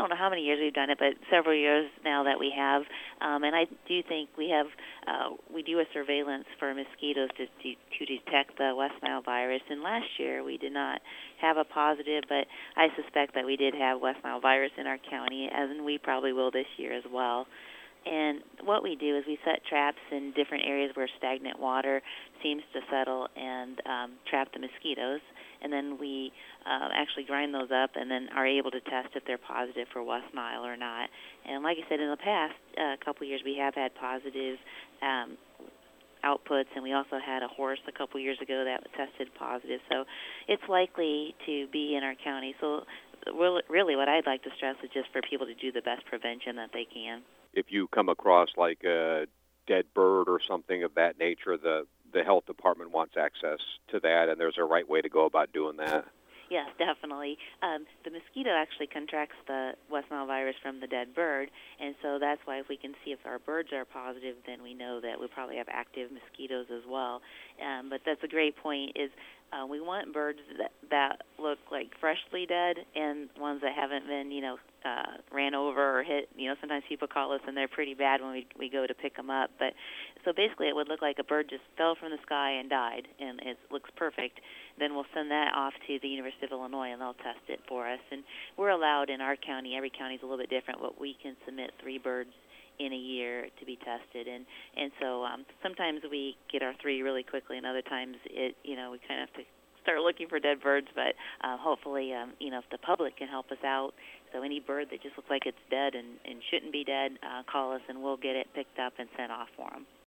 don't know how many years we've done it, but several years now that we have. And I do think we do a surveillance for mosquitoes to detect the West Nile virus. And last year we did not have a positive, but I suspect that we did have West Nile virus in our county, and we probably will this year as well. And what we do is we set traps in different areas where stagnant water seems to settle and trap the mosquitoes. And then we actually grind those up and then are able to test if they're positive for West Nile or not. And like I said, in the past couple of years, we have had positive outputs, and we also had a horse a couple years ago that tested positive. So it's likely to be in our county. So really what I'd like to stress is just for people to do the best prevention that they can. If you come across like a dead bird or something of that nature, the health department wants access to that, and there's a right way to go about doing that. Yes, definitely. The mosquito actually contracts the West Nile virus from the dead bird, and so that's why if we can see if our birds are positive, then we know that we probably have active mosquitoes as well. But that's a great point, is we want birds that look like freshly dead and ones that haven't been, ran over or hit. Sometimes people call us and they're pretty bad when we go to pick them up. But so basically it would look like a bird just fell from the sky and died, and it looks perfect. Then we'll send that off to the University of Illinois, and they'll test it for us. And we're allowed in our county, every county is a little bit different, but we can submit 3 birds in a year to be tested, and so sometimes we get our 3 really quickly, and other times we kind of have to start looking for dead birds. But hopefully, if the public can help us out, so any bird that just looks like it's dead and shouldn't be dead, call us and we'll get it picked up and sent off for them.